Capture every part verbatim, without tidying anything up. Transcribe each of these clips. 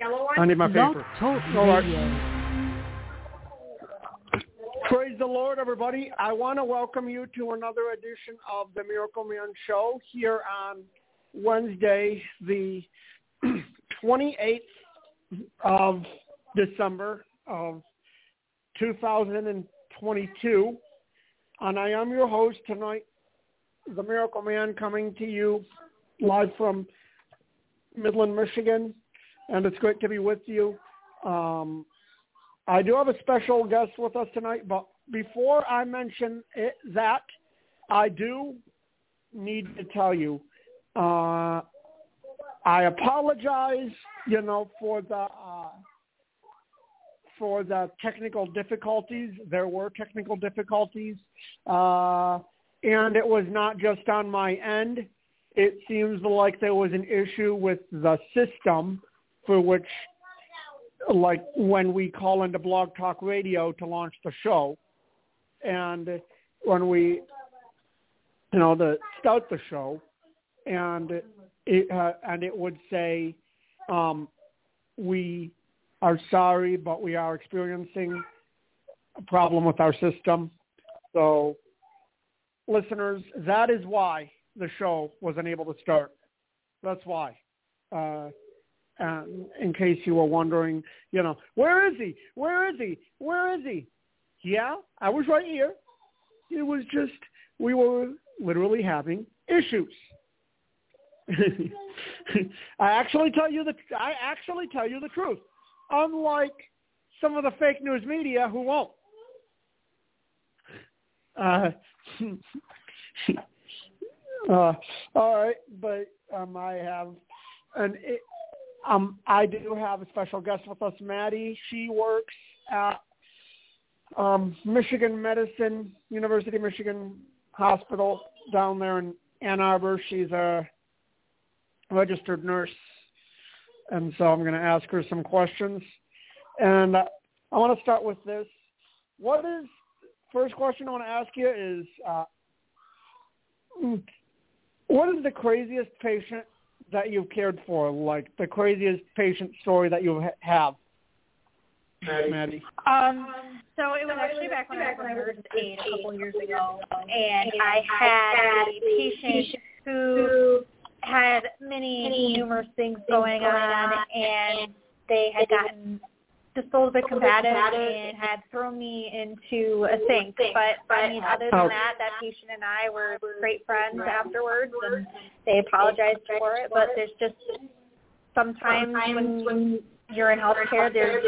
I need my paper. Talk All right. Radio. Praise the Lord, everybody. I want to welcome you to another edition of the Miracle Man Show here on Wednesday, the twenty-eighth of December of two thousand twenty-two. And I am your host tonight, the Miracle Man, coming to you live from Midland, Michigan. And it's great to be with you. Um, I do have a special guest with us tonight, but before I mention it, that, I do need to tell you, uh, I apologize, you know, for the uh, for the technical difficulties. There were technical difficulties, uh, and it was not just on my end. It seems like there was an issue with the system for which, like when we call into Blog Talk Radio to launch the show, and when we, you know, to start the show, and it uh, and it would say, um, we are sorry, but we are experiencing a problem with our system. So, listeners, that is why the show was unable to start. That's why. Uh, Uh, in case you were wondering, you know, where is he? Where is he? Where is he? Yeah, I was right here. It was just, we were literally having issues. I actually tell you the, I actually tell you the truth. Unlike some of the fake news media who won't. Uh, uh, all right, but um, I have an. It, Um, I do have a special guest with us, Maddie. She works at um, Michigan Medicine, University of Michigan Hospital down there in Ann Arbor. She's a registered nurse, and so I'm going to ask her some questions. And uh, I want to start with this. What is, first question I want to ask you is, uh, what is the craziest patient that you've cared for, like the craziest patient story that you have, Maddie? Um, so it was actually back when I was a nurse aide a couple years ago, and I had a patient who had many numerous things going on, and they had gotten just a little bit combative and had thrown me into a sink. But, I mean, other than that, that patient and I were great friends afterwards, and they apologized for it. But there's just sometimes when, when you're in healthcare, there's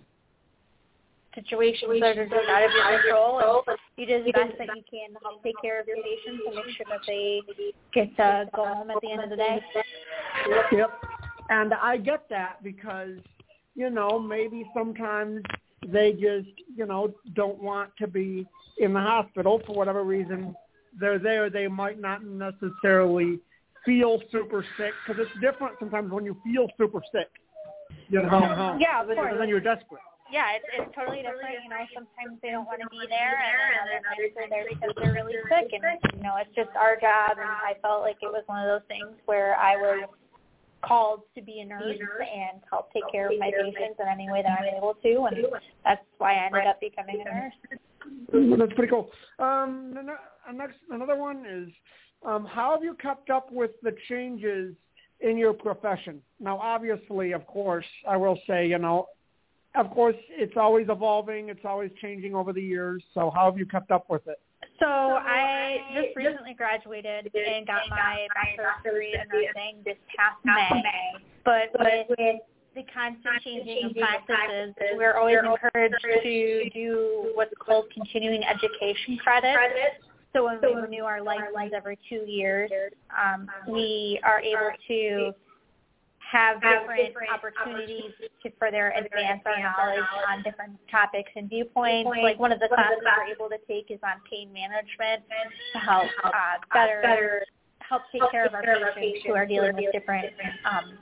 situations that are just out of your control, and you do the best that you can to help take care of your patients and make sure that they get to go home at the end of the day. Yep. And I get that because, you know, maybe sometimes they just, you know, don't want to be in the hospital for whatever reason. They're there. They might not necessarily feel super sick, because it's different sometimes when you feel super sick. You know, yeah, of course. And then you're desperate. Yeah, it's, it's totally different. You know, sometimes they don't want to be there, and other times they're there because they're really sick. And, you know, it's just our job, and I felt like it was one of those things where I was called to be a nurse and help take care of my patients in any way that I'm able to, and that's why I ended up becoming a nurse. That's pretty cool. Um, next, another one is, um, how have you kept up with the changes in your profession? Now, obviously, of course, I will say, you know, of course, it's always evolving. It's always changing over the years. So how have you kept up with it? So I just recently graduated and got my bachelor's degree in nursing this past May. But with the constant changing of practices, we're always encouraged to do what's called continuing education credits. So when we renew our license every two years, um, we are able to have different opportunities to further advance our knowledge on different topics and viewpoints. Like one of the classes we're able to take is on pain management to help uh, better, better help take care of our patients who are dealing with different um,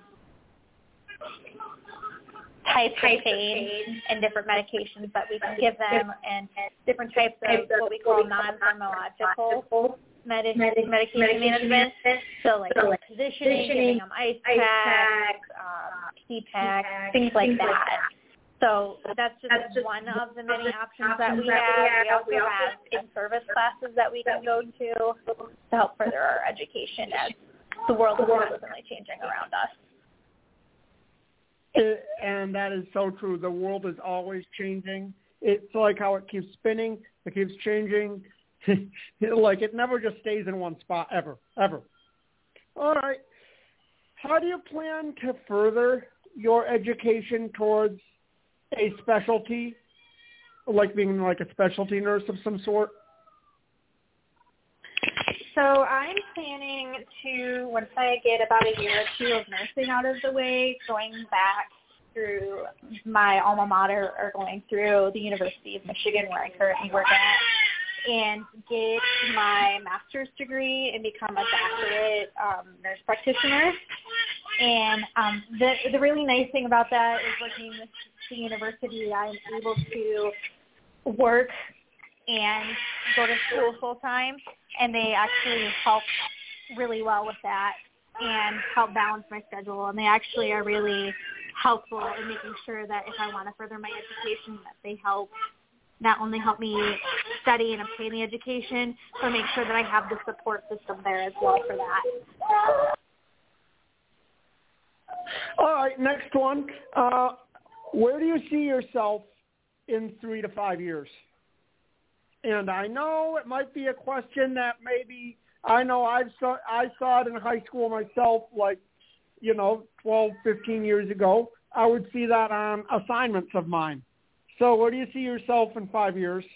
types of pain and different medications that we can give them, and different types of what we call non-pharmacological Medi- medication, medication management, so like, so like positioning, giving them ice packs, um, C PAC, things like that. So that's just, that's just one of the many options that we have. We also have in-service classes that we can go to to help further our education as the world is constantly changing around us. It, and that is so true. The world is always changing. It's like how it keeps spinning. It keeps changing. Like it never just stays in one spot ever, ever. All right. How do you plan to further your education towards a specialty, like being like a specialty nurse of some sort? So I'm planning to, once I get about a year or two of nursing out of the way, going back through my alma mater or going through the University of Michigan where I currently work at, and get my master's degree and become a doctorate um, nurse practitioner. And um, the the really nice thing about that is working with the university, I'm able to work and go to school full time, and they actually help really well with that and help balance my schedule. And they actually are really helpful in making sure that if I want to further my education, that they help not only help me study and obtain the education, but make sure that I have the support system there as well for that. All right, next one. Uh, where do you see yourself in three to five years? And I know it might be a question that maybe, I know I've saw, I saw it in high school myself, like, you know, twelve, fifteen years ago. I would see that on assignments of mine. So where do you see yourself in five years?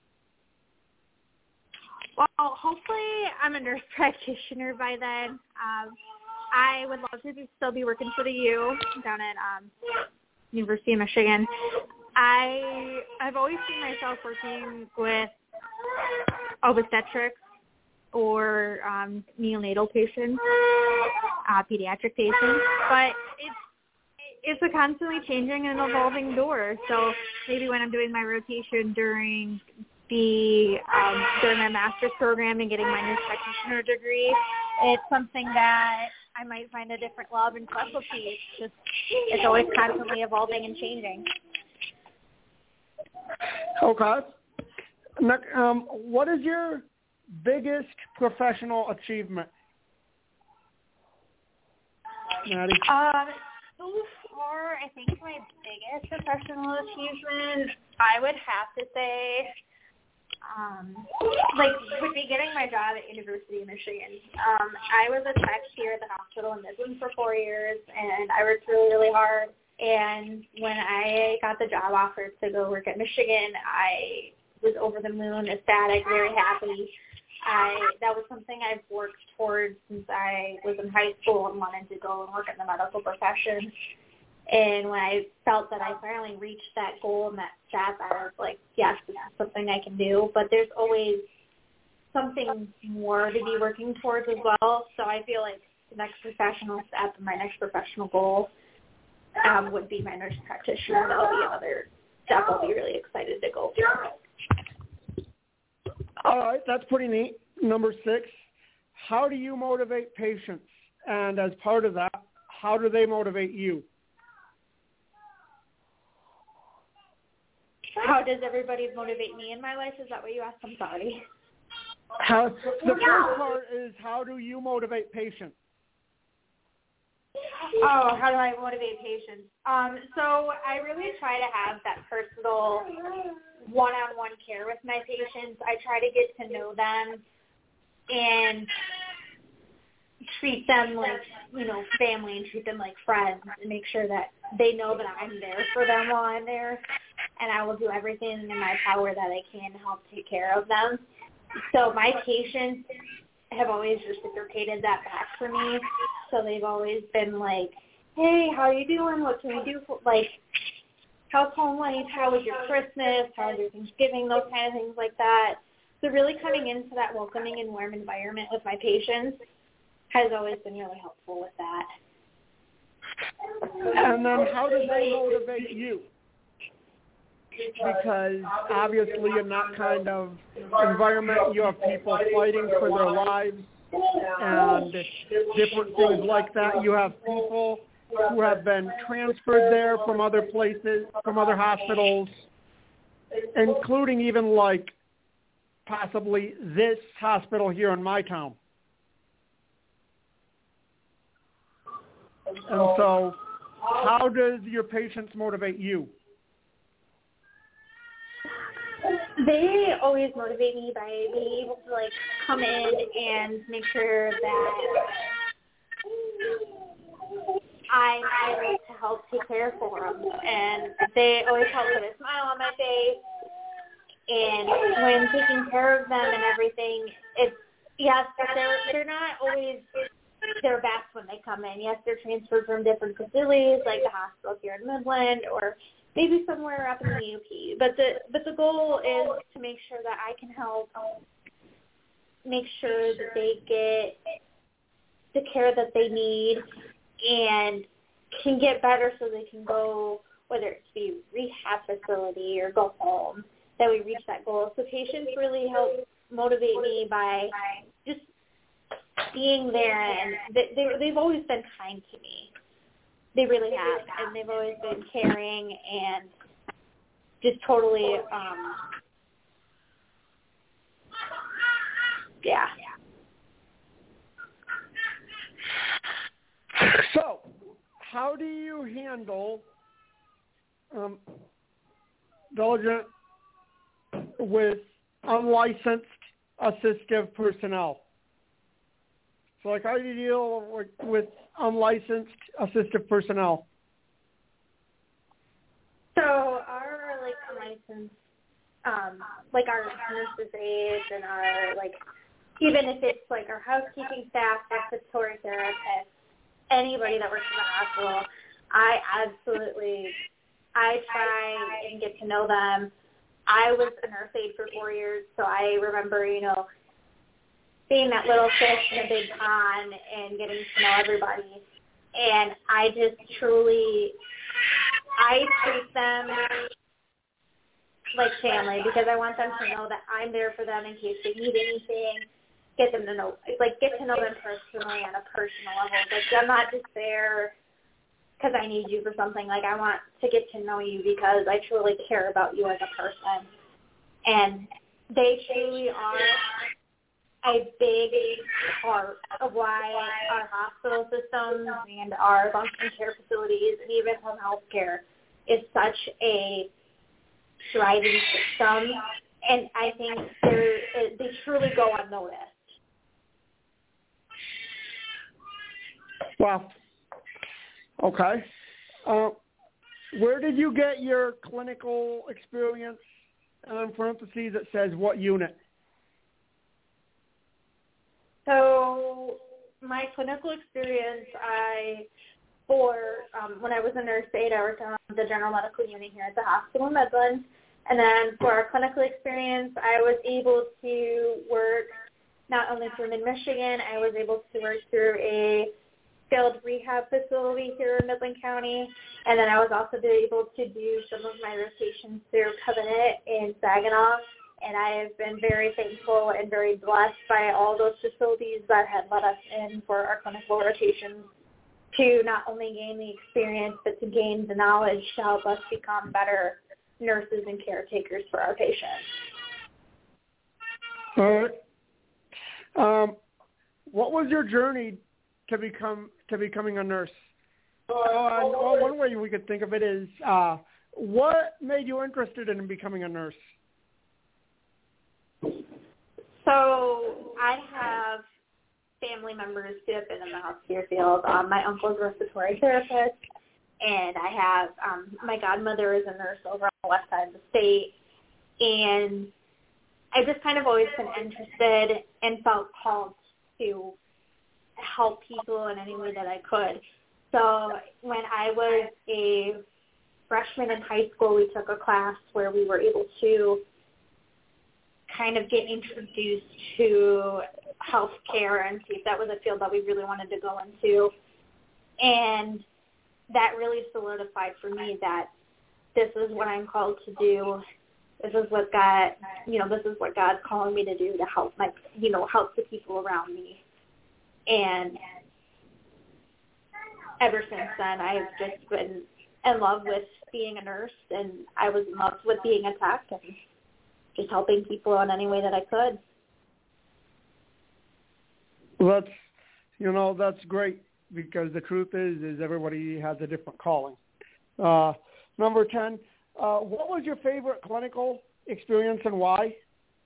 Well, hopefully I'm a nurse practitioner by then. Um, I would love to be, still be working for the U down at um, University of Michigan. I, I've always seen myself working with obstetrics or um, neonatal patients, uh, pediatric patients, but it's it's a constantly changing and evolving door. So maybe when I'm doing my rotation during the um, during my master's program and getting my nurse practitioner degree, it's something that I might find a different love and specialty. It's just it's always constantly evolving and changing. Okay. Um, what is your biggest professional achievement, Maddie? Um, so far, I think my biggest professional achievement, I would have to say, um, like, would be getting my job at University of Michigan. Um, I was a tech here at the hospital in Midland for four years, and I worked really, really hard. And when I got the job offer to go work at Michigan, I was over the moon, ecstatic, very happy. I that was something I've worked towards since I was in high school and wanted to go and work in the medical profession. And when I felt that I finally reached that goal and that step, I was like, yes, this is something I can do. But there's always something more to be working towards as well. So I feel like the next professional step and my next professional goal um, would be my nurse practitioner. That will be another step I'll be really excited to go for. All right, that's pretty neat. Number six, how do you motivate patients? And as part of that, how do they motivate you? How does everybody motivate me in my life? Is that what you asked? I'm sorry. How, the first part is how do you motivate patients? Oh, how do I motivate patients? Um, so I really try to have that personal one-on-one care with my patients. I try to get to know them and treat them like, you know, family and treat them like friends and make sure that they know that I'm there for them while I'm there. And I will do everything in my power that I can to help take care of them. So my patients have always reciprocated that back for me. So they've always been like, hey, how are you doing? What can we do? For, like, how's home life? How was your Christmas? How was your Thanksgiving? Those kind of things like that. So really coming into that welcoming and warm environment with my patients has always been really helpful with that. And then how do they motivate you? Because obviously in that kind of environment, you have people fighting for their lives and different things like that. You have people who have been transferred there from other places, from other hospitals, including even like possibly this hospital here in my town. And so how does your patients motivate you? They always motivate me by being able to, like, come in and make sure that I'm able to help take care for them. And they always help put a smile on my face. And when taking care of them and everything, it's, yes, they're, they're not always their best when they come in. Yes, they're transferred from different facilities, like the hospital here in Midland, or maybe somewhere up in the U P. But the but the goal is to make sure that I can help make sure that they get the care that they need and can get better so they can go, whether it's the rehab facility or go home, that we reach that goal. So patients really help motivate me by just being there, and they, they, they've always been kind to me. They really have, and they've always been caring and just totally, um, yeah. So, how do you handle um, diligent with unlicensed assistive personnel? So, like, how do you deal with, with unlicensed assistive personnel? So, our, like, unlicensed, um, like, our nurses' aides and our, like, even if it's, like, our housekeeping staff, respiratory therapists, anybody that works in the hospital, I absolutely, I try and get to know them. I was a nurse aide for four years, so I remember, you know, being that little fish in a big pond and getting to know everybody. And I just truly, I treat them like family because I want them to know that I'm there for them in case they need anything. Get them to know, like, get to know them personally on a personal level. Like, I'm not just there because I need you for something. Like, I want to get to know you because I truly care about you as a person. And they truly are a big part of why our hospital systems and our long-term care facilities and even home health care is such a thriving system. And I think they're, they truly go unnoticed. Wow. Okay. Uh, where did you get your clinical experience? In parentheses, it says what unit? So my clinical experience, I, for um, when I was a nurse aide, I worked on the general medical unit here at the hospital in Midland. And then for our clinical experience, I was able to work not only through Mid-Michigan, I was able to work through a skilled rehab facility here in Midland County. And then I was also able to do some of my rotations through Covenant in Saginaw. And I have been very thankful and very blessed by all those facilities that had let us in for our clinical rotations to not only gain the experience, but to gain the knowledge to help us become better nurses and caretakers for our patients. All right. Um, what was your journey to become to becoming a nurse? Uh, well, one way we could think of it is, uh, what made you interested in becoming a nurse? So I have family members who have been in the healthcare field. Um, my uncle's a respiratory therapist, and I have um, my godmother is a nurse over on the west side of the state. And I've just kind of always been interested and felt called to help people in any way that I could. So when I was a freshman in high school, we took a class where we were able to kind of get introduced to healthcare and see if that was a field that we really wanted to go into. And that really solidified for me that this is what I'm called to do. This is what God, you know, this is what God's calling me to do to help my, you know, help the people around me. And ever since then, I've just been in love with being a nurse, and I was in love with being a tech and just helping people in any way that I could. Well, that's, you know, that's great, because the truth is, is everybody has a different calling. Uh, number ten, uh, what was your favorite clinical experience and why?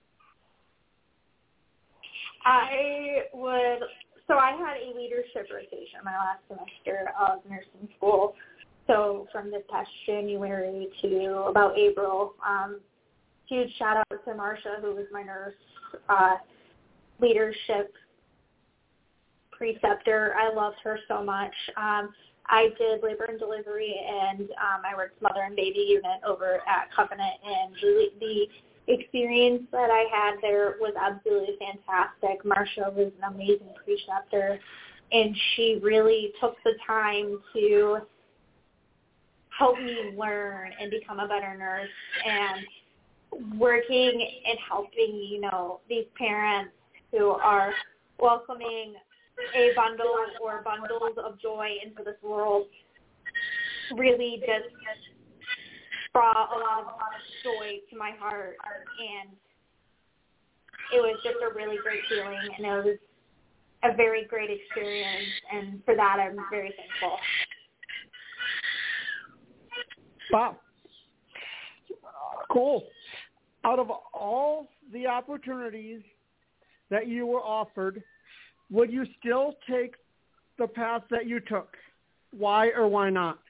I would, so I had a leadership rotation my last semester of nursing school. So from this past January to about April, um, huge shout out to Marsha, who was my nurse uh, leadership preceptor. I loved her so much. Um, I did labor and delivery, and um, I worked mother and baby unit over at Covenant, and the, the experience that I had there was absolutely fantastic. Marsha was an amazing preceptor, and she really took the time to help me learn and become a better nurse, and working and helping, you know, these parents who are welcoming a bundle or bundles of joy into this world really just brought a lot of joy to my heart, and it was just a really great feeling, and it was a very great experience, and for that I'm very thankful. Wow. Cool. Out of all the opportunities that you were offered, would you still take the path that you took? Why or why not?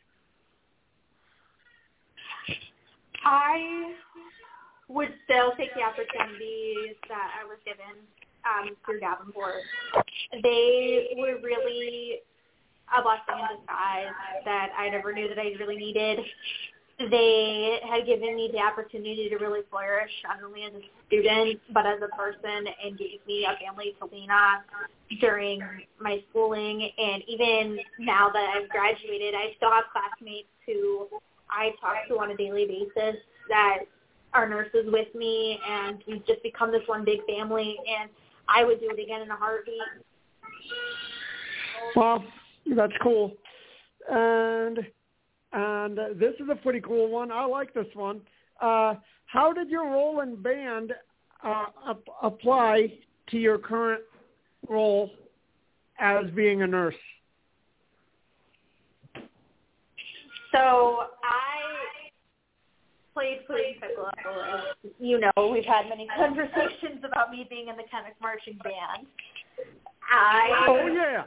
I would still take the opportunities that I was given um, through Davenport. They were really a blessing in disguise that I never knew that I really needed. They had given me the opportunity to really flourish, not only as a student, but as a person, and gave me a family to lean on during my schooling. And even now that I've graduated, I still have classmates who I talk to on a daily basis that are nurses with me, and we've just become this one big family, and I would do it again in a heartbeat. Well, that's cool. And and uh, this is a pretty cool one. I like this one. Uh, how did your role in band uh, ap- apply to your current role as being a nurse? So I played flute and piccolo. As you know, we've had many conversations about me being in the Kenneck Marching Band. I, oh, yeah.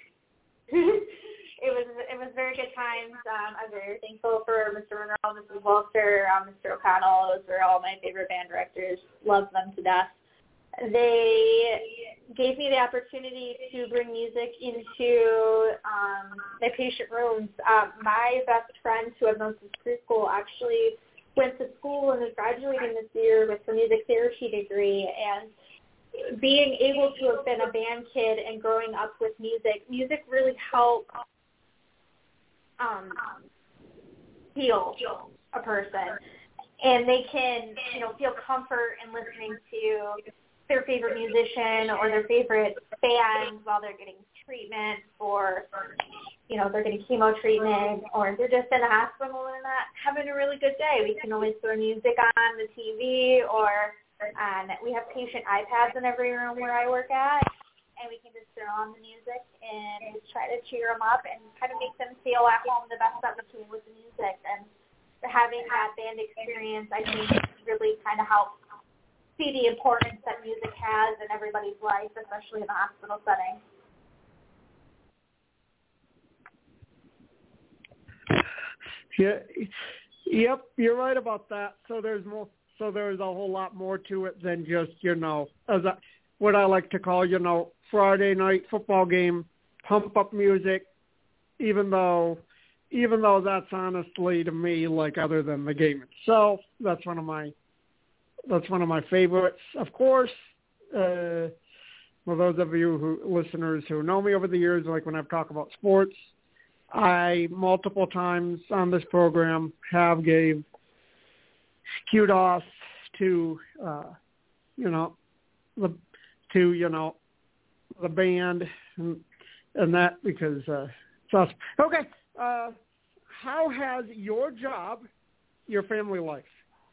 It was it was very good times. Um, I'm very thankful for Mister Monroe, Missus Walter, um, Mister O'Connell. Those were all my favorite band directors. Loved them to death. They gave me the opportunity to bring music into um, my patient rooms. Um, my best friend, who I've known since preschool, actually went to school and is graduating this year with her music therapy degree. And being able to have been a band kid and growing up with music, music really helped um, heal a person. And they can, you know, feel comfort in listening to their favorite musician or their favorite band while they're getting treatment, or, you know, they're getting chemo treatment, or they're just in the hospital and not having a really good day. We can always throw music on the T V, or um, we have patient iPads in every room where I work at, and we can just throw on the music and just try to cheer them up and kind of make them feel at home the best that we can with the music. And having that band experience, I think, really kind of helps see the importance that music has in everybody's life, especially in a hospital setting. Yeah, yep, you're right about that. So there's more. So there's a whole lot more to it than just, you know, as a, what I like to call, you know, Friday night football game, pump up music. Even though, even though that's honestly to me like other than the game itself, that's one of my. That's one of my favorites, of course. Uh, for those of you who listeners who know me over the years, like when I've talked about sports, I multiple times on this program have gave kudos to uh, you know the to you know the band and, and that because uh, awesome. Okay. Uh, how has your job, your family life?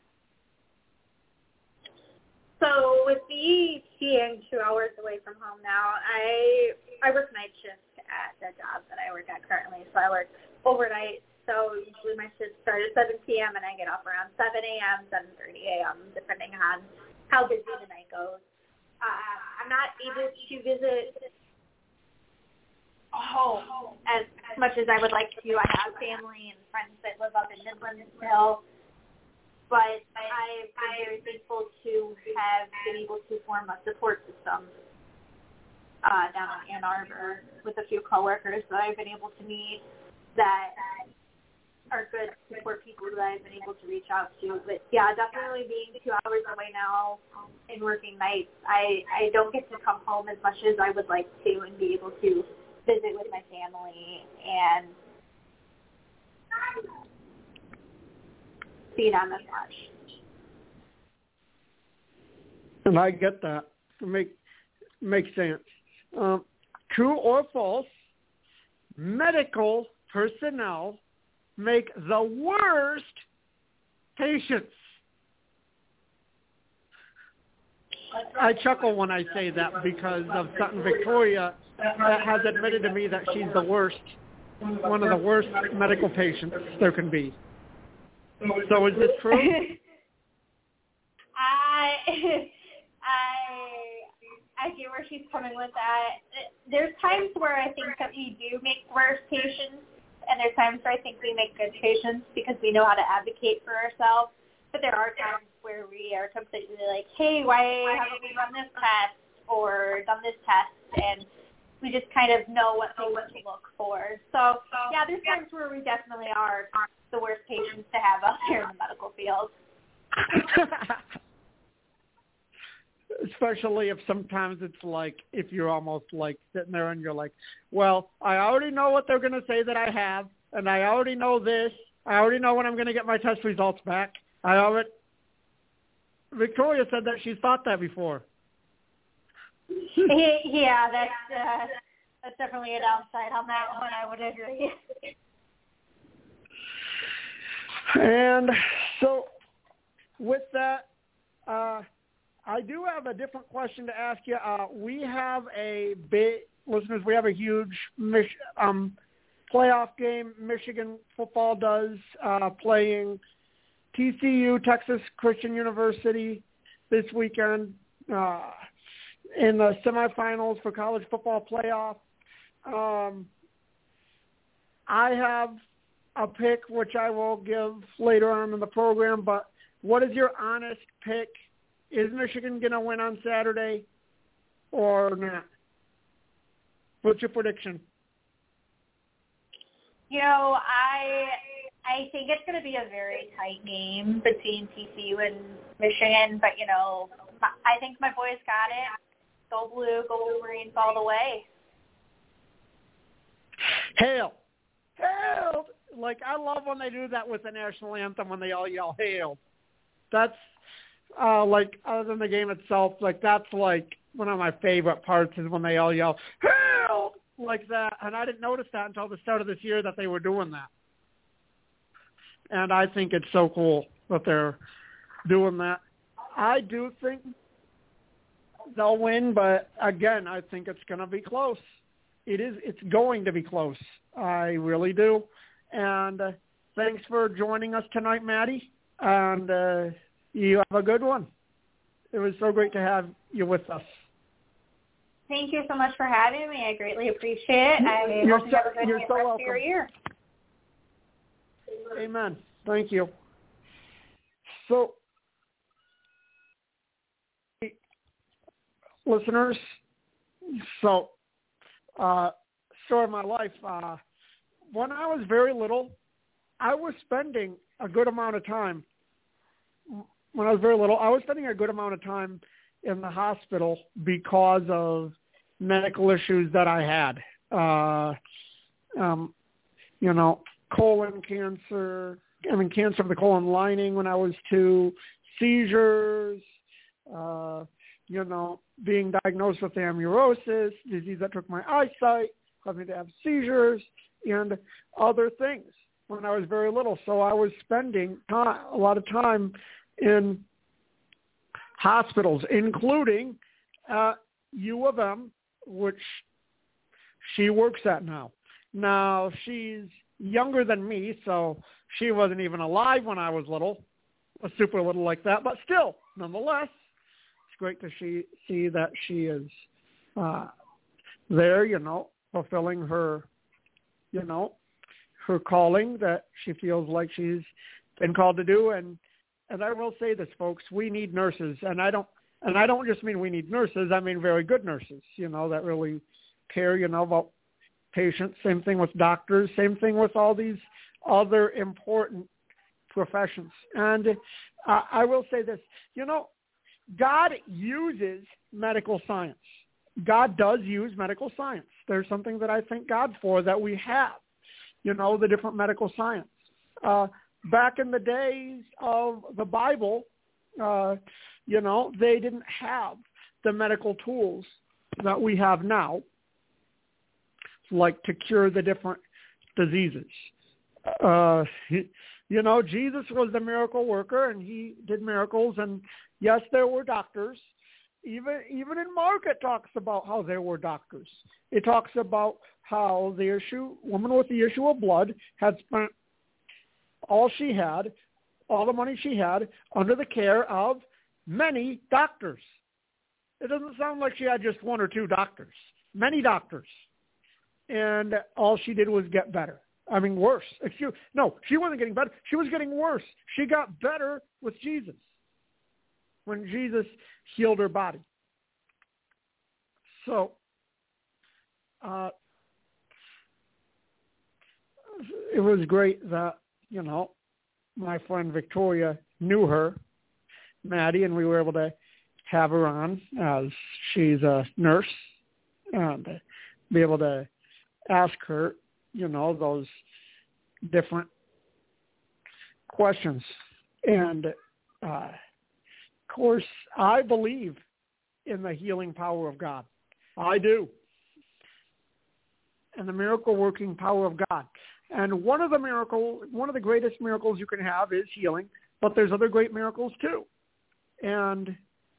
So with me being two hours away from home now, I I work night shift at the job that I work at currently. So I work overnight. So usually my shifts start at seven p.m. and I get off around seven a.m., seven thirty a.m., depending on how busy the night goes. Uh, I'm not able to visit home as much as I would like to. I have family and friends that live up in Midland still. But I've been very thankful to have been able to form a support system uh, down in Ann Arbor with a few coworkers that I've been able to meet that are good support people that I've been able to reach out to. But yeah, definitely being two hours away now and working nights, I, I don't get to come home as much as I would like to and be able to visit with my family and see them as much. And I get that. It make, makes sense. Um, true or false, medical personnel make the worst patients. I chuckle when I say that because of Sutton Victoria that has admitted to me that she's the worst, one of the worst medical patients there can be. So is this true? I I I see where she's coming with that. There's times where I think that we do make worse patients, and there's times where I think we make good patients because we know how to advocate for ourselves. But there are times where we are completely like, hey, why haven't we run this test or done this test? And we just kind of know what things to look for. So, yeah, there's times where we definitely are the worst patients to have out here in the medical field. Especially if sometimes it's like, if you're almost like sitting there and you're like, well, I already know what they're going to say that I have, and I already know this. I already know when I'm going to get my test results back. I already, Victoria said that she's thought that before. Yeah, that's, uh, that's definitely a downside on that one, I would agree. And so with that, uh, I do have a different question to ask you. Uh, we have a big, listeners, we have a huge Mich- um, playoff game. Michigan football does, uh, playing T C U, Texas Christian University, this weekend uh, in the semifinals for college football playoff. Um, I have a pick, which I will give later on in the program, but what is your honest pick? Is Michigan going to win on Saturday or not? What's your prediction? You know, I I think it's going to be a very tight game between T C U and Michigan, but, you know, I think my boys got it. Go Blue, go Wolverines all the way. Hail. Hail. Like, I love when they do that with the national anthem, when they all yell, hail. That's, uh, like, other than the game itself, like, that's, like, one of my favorite parts is when they all yell, hail, like that. And I didn't notice that until the start of this year that they were doing that. And I think it's so cool that they're doing that. I do think they'll win, but, again, I think it's going to be close. It is. It's going to be close. I really do. And uh, thanks for joining us tonight, Maddie. And uh, you have a good one. It was so great to have you with us. Thank you so much for having me. I greatly appreciate it. I you're hope so, you have a good you're so rest welcome. of your year. Amen. Thank you. So, listeners, so, uh, story of my life, uh, when I was very little, I was spending a good amount of time, when I was very little, I was spending a good amount of time in the hospital because of medical issues that I had. Uh, um, you know, colon cancer, I mean, cancer of the colon lining when I was two, seizures, uh, you know, being diagnosed with amaurosis, disease that took my eyesight, caused me to have seizures, and other things when I was very little. So I was spending time, a lot of time in hospitals, including uh, U of M, which she works at now. Now, she's younger than me, so she wasn't even alive when I was little, a super little like that. But still, nonetheless, it's great to see, see that she is uh, there, you know, fulfilling her, you know, her calling that she feels like she's been called to do. And, and I will say this, folks, we need nurses. And I don't, and I don't just mean we need nurses. I mean very good nurses, you know, that really care, you know, about patients. Same thing with doctors. Same thing with all these other important professions. And uh, I will say this, you know, God uses medical science. God does use medical science. There's something that I thank God for that we have, you know, the different medical science. Uh, back in the days of the Bible, uh, you know, they didn't have the medical tools that we have now, like to cure the different diseases. Uh, you know, Jesus was the miracle worker, and he did miracles. And yes, there were doctors. Even even in Mark, it talks about how there were doctors. It talks about how the issue, woman with the issue of blood had spent all she had, all the money she had, under the care of many doctors. It doesn't sound like she had just one or two doctors. Many doctors. And all she did was get better. I mean, worse. Excuse, no, she wasn't getting better. She was getting worse. She got better with Jesus when Jesus healed her body. So, uh, it was great that, you know, my friend Victoria knew her, Maddie, and we were able to have her on as she's a nurse and be able to ask her, you know, those different questions. And, uh, of course, I believe in the healing power of God. I do. And the miracle-working power of God. And one of the miracle, one of the greatest miracles you can have is healing, but there's other great miracles too. And,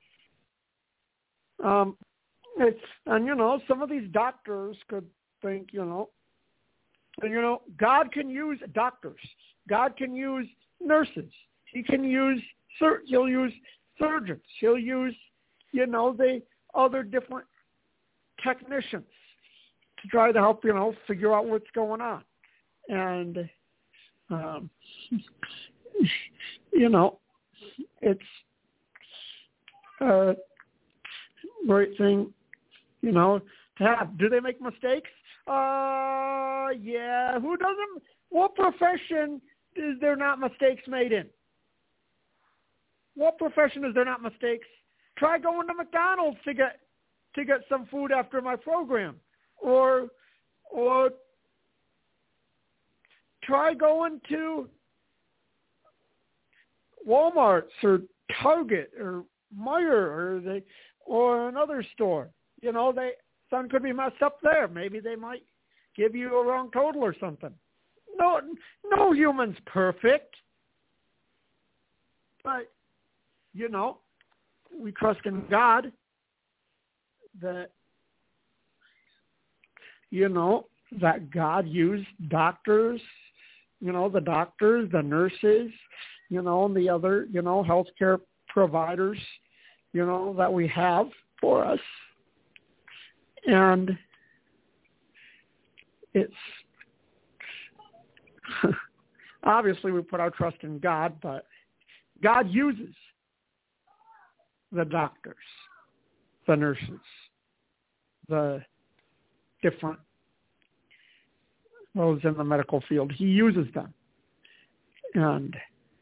um, it's, and you know, some of these doctors could think, you know, and you know, God can use doctors. God can use nurses. He can use, he'll use surgeons. He'll use, you know, the other different technicians to try to help, you know, figure out what's going on. And, um, you know, it's a great thing, you know, to have. Do they make mistakes? Uh, yeah. Who doesn't? What profession is there not mistakes made in? What profession is there not mistakes? Try going to McDonald's to get to get some food after my program, or or try going to Walmart or Target or Meijer or the or another store. You know, they something could be messed up there. Maybe they might give you a wrong total or something. No, no human's perfect, but you know, we trust in God that, you know, that God used doctors, you know, the doctors, the nurses, you know, and the other, you know, healthcare providers, you know, that we have for us. And it's, obviously we put our trust in God, but God uses the doctors, the nurses, the different, those in the medical field. He uses them. And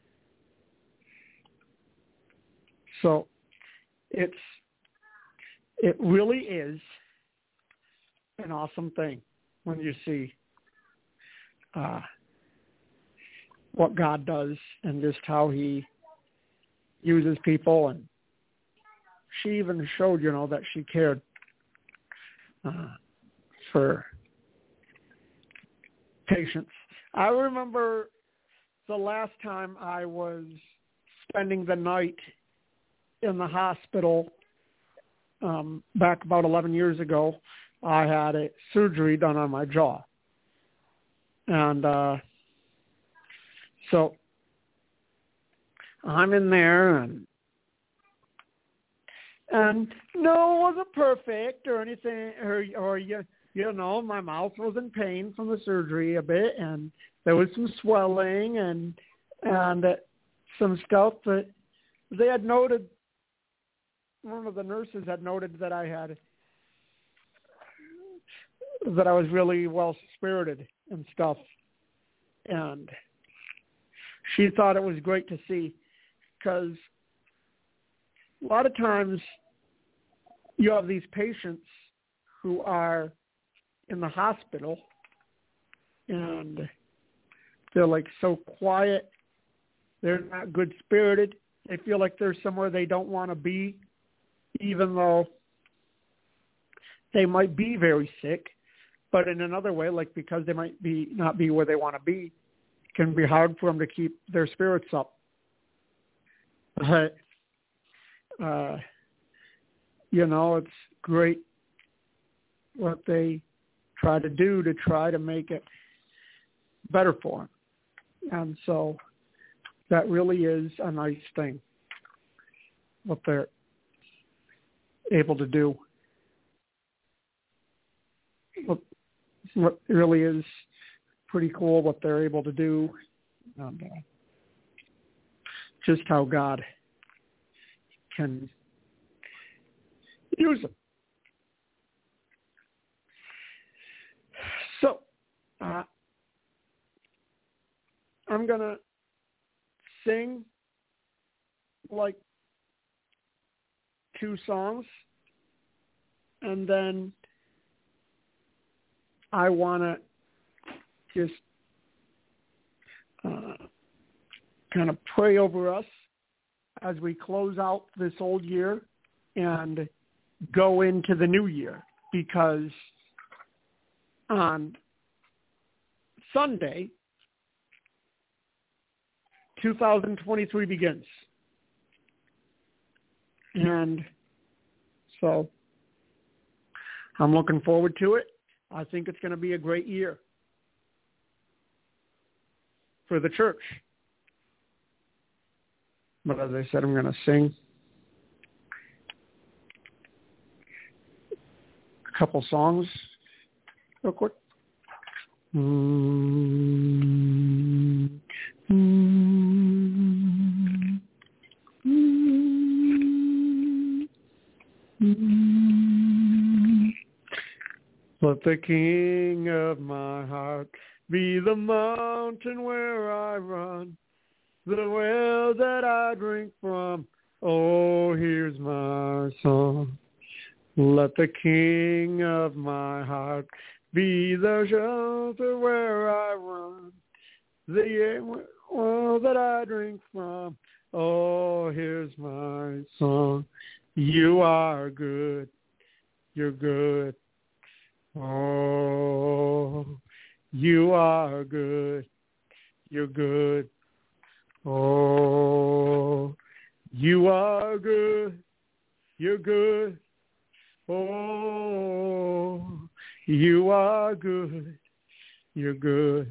so it's, it really is an awesome thing when you see uh, what God does and just how he uses people. And she even showed, you know, that she cared uh, for patients. I remember the last time I was spending the night in the hospital um, back about eleven years ago. I had a surgery done on my jaw. And uh, so I'm in there, and and no, it wasn't perfect or anything, or, or you, you know, my mouth was in pain from the surgery a bit, and there was some swelling and and some stuff that they had noted. One of the nurses had noted that I had that I was really well spirited and stuff, and she thought it was great to see, because a lot of times you have these patients who are in the hospital and they're like so quiet, they're not good spirited, they feel like they're somewhere they don't want to be, even though they might be very sick. But in another way, like because they might be not be where they want to be, it can be hard for them to keep their spirits up. But, uh, you know, it's great what they try to do to try to make it better for them. And so that really is a nice thing, what they're able to do. What, what really is pretty cool what they're able to do. And, uh, just how God can use them. So, uh, I'm going to sing like two songs, and then I want to just uh, kind of pray over us as we close out this old year and go into the new year, because on Sunday, two thousand twenty-three begins. And so I'm looking forward to it. I think it's going to be a great year for the church. But as I said, I'm going to sing a couple songs real quick. Mm-hmm. Mm-hmm. Mm-hmm. Let the King of my heart be the mountain where I run, the well that I drink from. Oh, here's my song. Let the King of my heart be the shelter where I run, the well that I drink from. Oh, here's my song. You are good. You're good. Oh, you are good. You're good. Oh, you are good. You're good. Oh, you are good. You're good.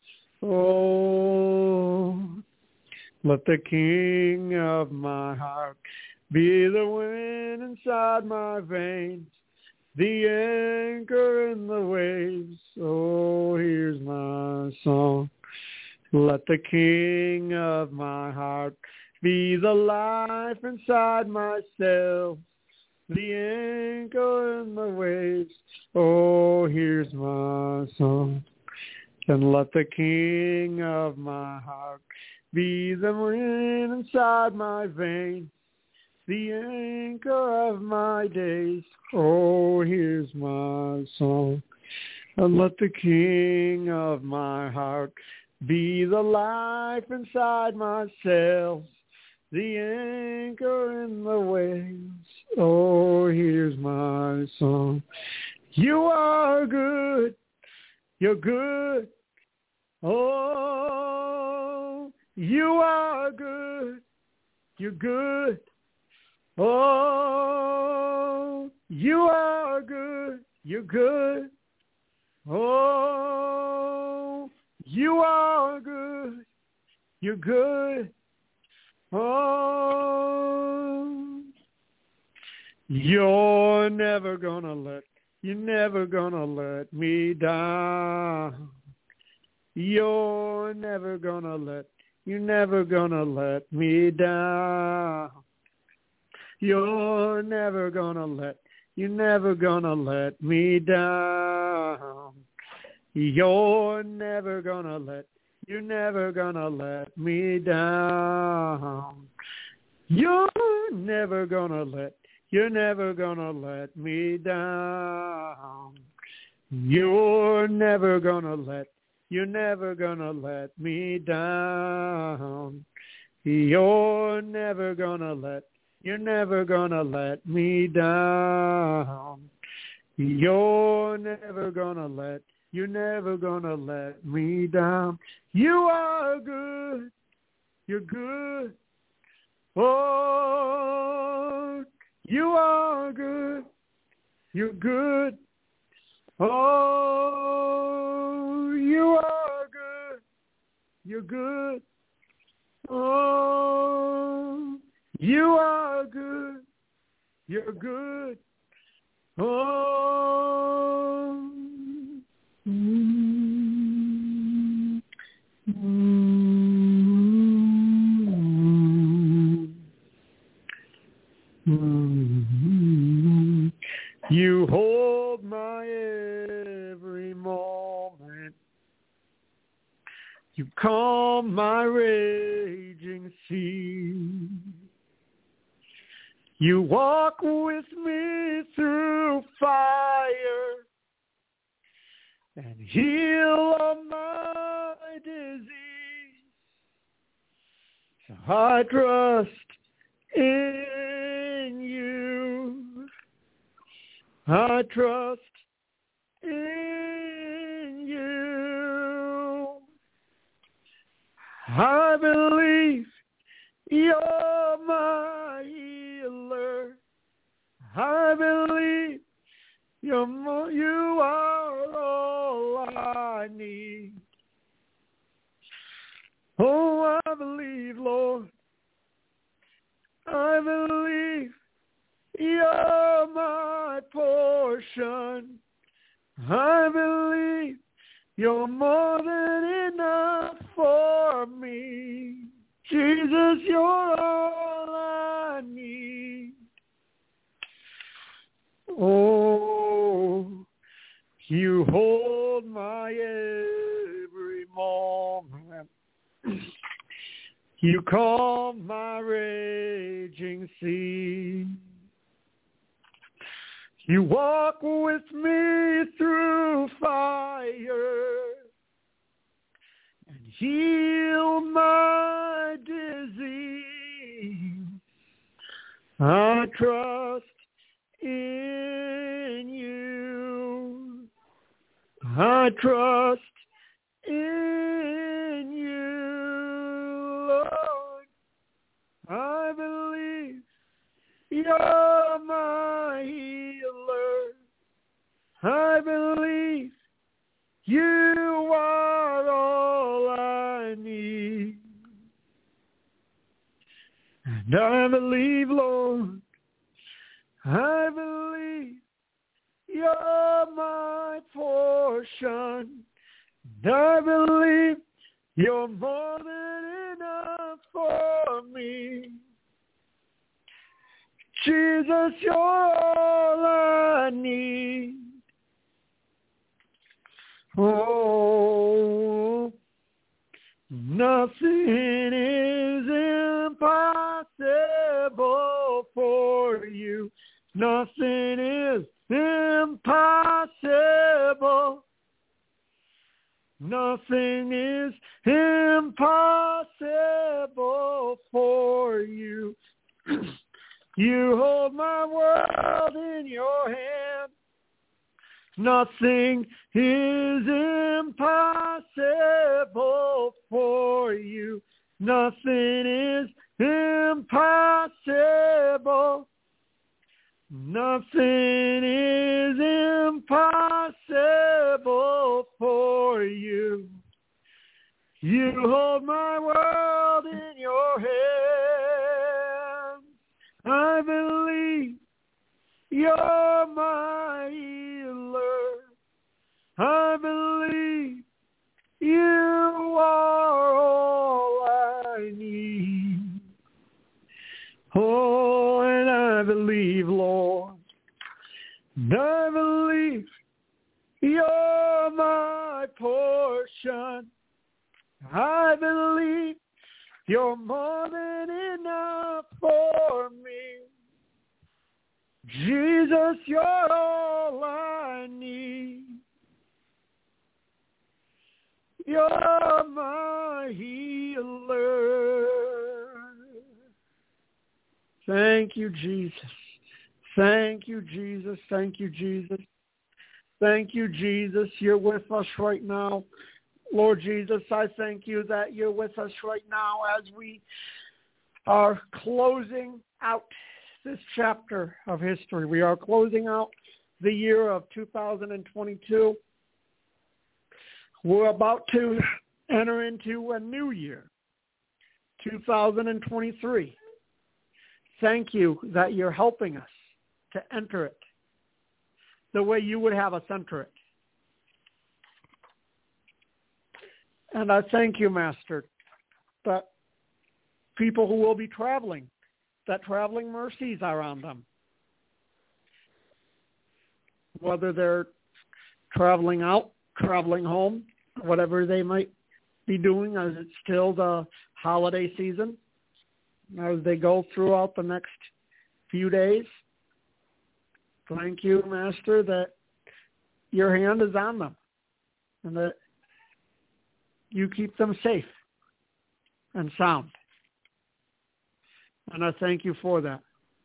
Oh, let the King of my heart be the wind inside my veins, the anchor in the waves. Oh, here's my song. Let the King of my heart be the life inside myself, the anchor in the waves. Oh, here's my song. And let the King of my heart be the wind inside my veins, the anchor of my days. Oh, here's my song. And let the King of my heart be the life inside myself, the anchor in the waves. Oh, here's my song. You are good. You're good. Oh, you are good. You're good. Oh, you are good. You're good. Oh, you are good. You're good. Oh, you're never gonna let, you're never gonna let me down. You're never gonna let, you're never gonna let me down. You're never gonna let, you're never gonna let me down. You're never gonna let, you're never gonna let me down. You're never gonna let, you're never gonna let me down. You're never gonna let, you're never gonna let me down. You're never gonna let, you're never gonna let me down. You're never gonna let, you're never gonna let me down. You are good. You're good. Oh, you are good. You're good. Oh, you are good. You're good. Oh, you are good. You're good. Oh, mm, mm, mm. You hold my every moment. You calm my raging sea. You walk with me through fire and heal all my disease. So I trust in you. I trust in you. I believe you're my healer. I believe you're more, you are all I need. Oh, I believe, Lord. I believe you're my portion. I believe you're more than enough for me. Jesus, you're all I need. Oh, you hold my every moment. You calm my raging sea. You walk with me through fire and heal my disease. I trust in you. I trust in you, Lord. I believe you're my healer. I believe you are all I need. And I believe, Lord, I believe you're my portion. And I believe you're more than enough for me. Jesus, you're all I need. Oh, nothing is impossible for you. Nothing is impossible. Nothing is impossible for you. You hold my world in your hand. Nothing is impossible impossible for you. Nothing is impossible. Nothing is impossible for you. You hold my world in your hands. I believe you're my healer. I believe you are all I need. Oh, and I believe, Lord, I believe you're my portion. I believe you're more than enough for me. Jesus, you're all I need. You're my healer. Thank you, Jesus. Thank you, Jesus. Thank you, Jesus. Thank you, Jesus. You're with us right now. Lord Jesus, I thank you that you're with us right now as we are closing out this chapter of history. We are closing out the year of two thousand twenty-two. We're about to enter into a new year, two thousand twenty-three. Thank you that you're helping us to enter it the way you would have us enter it. And I thank you, Master, that people who will be traveling, that traveling mercies are on them. Whether they're traveling out, traveling home, whatever they might be doing, as it's still the holiday season, as they go throughout the next few days. Thank you, Master, that your hand is on them and that you keep them safe and sound. And I thank you for that.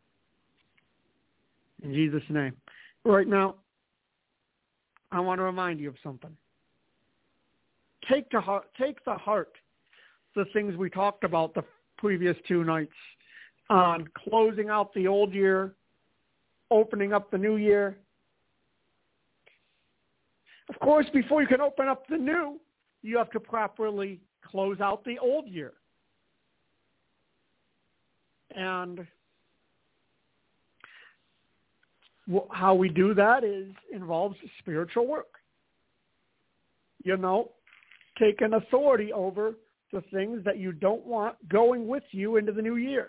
In Jesus' name. Right now, I want to remind you of something. Take to heart, take to heart the things we talked about the previous two nights on closing out the old year, opening up the new year. Of course, before you can open up the new, you have to properly close out the old year. And how we do that is involves spiritual work. You know, taking authority over the things that you don't want going with you into the new year.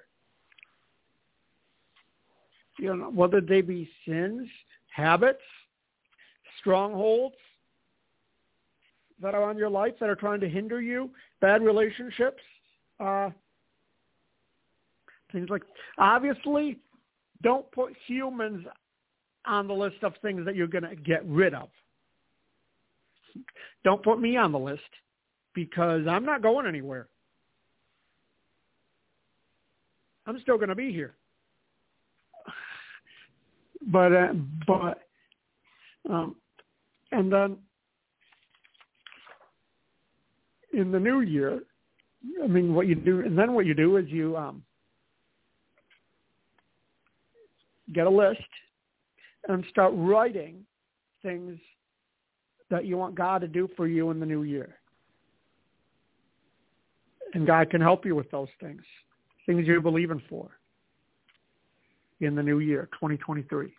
You know, whether they be sins, habits, strongholds that are on your life that are trying to hinder you, bad relationships, uh, things like, obviously, don't put humans on the list of things that you're going to get rid of. Don't put me on the list because I'm not going anywhere. I'm still going to be here. But, uh, but, um, and then in the new year, I mean, what you do, and then what you do is you um, get a list and start writing things that you want God to do for you in the new year. And God can help you with those things, things you're believing for in the new year, twenty twenty-three.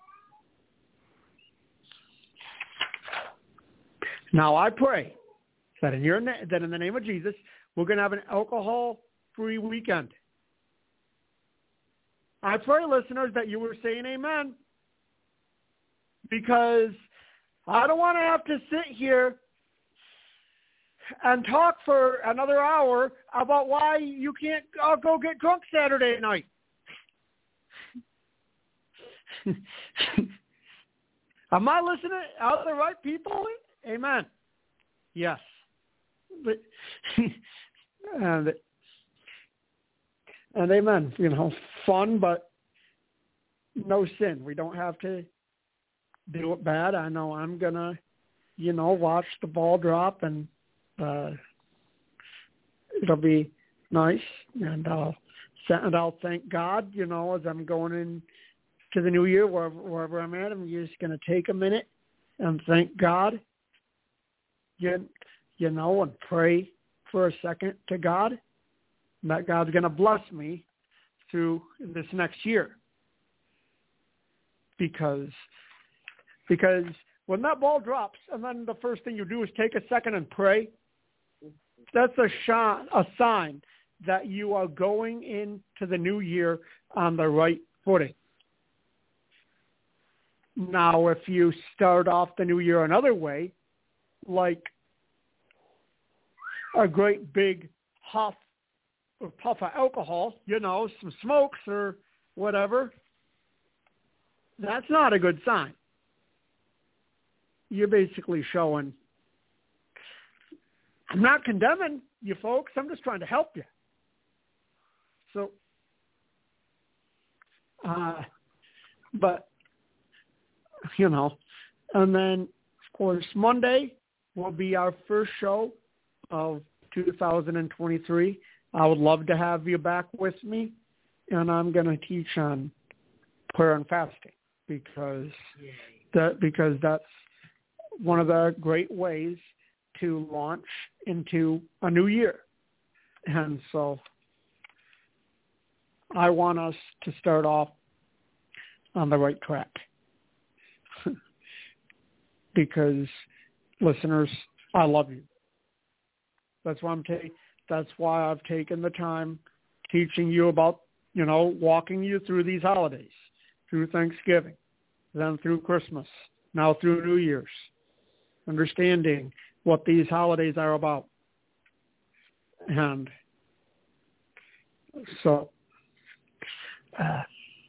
Now I pray that in your na- that in the name of Jesus, we're going to have an alcohol-free weekend. I pray, listeners, that you were saying amen, because I don't want to have to sit here and talk for another hour about why you can't uh, go get drunk Saturday night. Am I listening? Are the right people? Amen. Yes. But, and, and amen. You know, fun, but no sin. We don't have to do it bad. I know I'm going to, you know, watch the ball drop and uh, it'll be nice, and I'll and I'll thank God, you know, as I'm going in to the new year, wherever, wherever I'm at. I'm just going to take a minute and thank God, you, you know, and pray for a second to God, that God's going to bless me through this next year. Because, because when that ball drops and then the first thing you do is take a second and pray, that's a, sh- a sign that you are going into the new year on the right footing. Now, if you start off the new year another way, like a great big huff or puff of alcohol, you know, some smokes or whatever, that's not a good sign. You're basically showing, I'm not condemning you folks, I'm just trying to help you. So, uh, but, you know, and then, of course, Monday will be our first show of two thousand twenty-three. I would love to have you back with me, and I'm going to teach on prayer and fasting because that because that's one of the great ways to launch into a new year. And so I want us to start off on the right track. Because, listeners, I love you. That's why I'm ta- That's why I've taken the time teaching you about, you know, walking you through these holidays, through Thanksgiving, then through Christmas, now through New Year's, understanding what these holidays are about. And so, uh,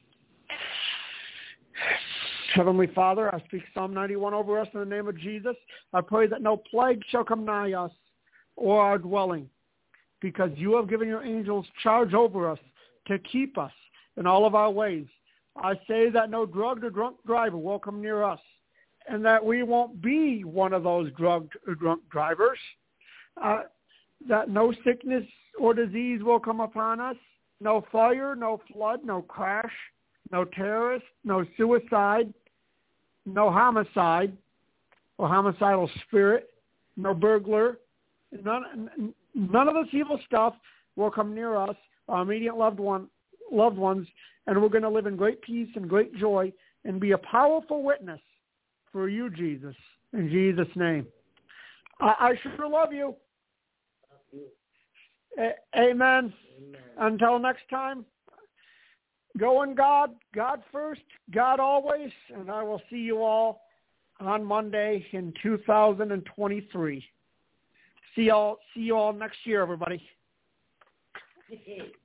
Heavenly Father, I speak Psalm ninety-one over us in the name of Jesus. I pray that no plague shall come nigh us or our dwelling, because you have given your angels charge over us to keep us in all of our ways. I say that no drugged or drunk driver will come near us, and that we won't be one of those drugged or drunk drivers, uh, that no sickness or disease will come upon us, no fire, no flood, no crash, no terrorist, no suicide, no homicide or homicidal spirit, no burglar. None, none of this evil stuff will come near us, our immediate loved one, loved ones, and we're going to live in great peace and great joy and be a powerful witness for you, Jesus, in Jesus' name. I, I sure love you. Love you. A- amen. Amen. Until next time, go in God, God first, God always, and I will see you all on Monday in two thousand twenty-three. See y'all, see you all next year, everybody. Just,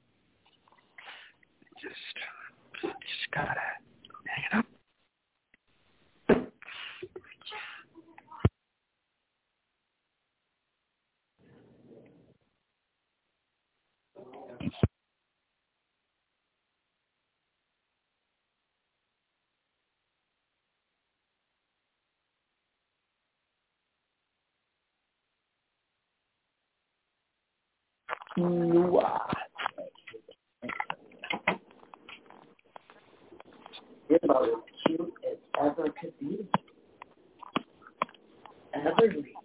just gotta hang it up. You're about as cute as ever could be. Ever be.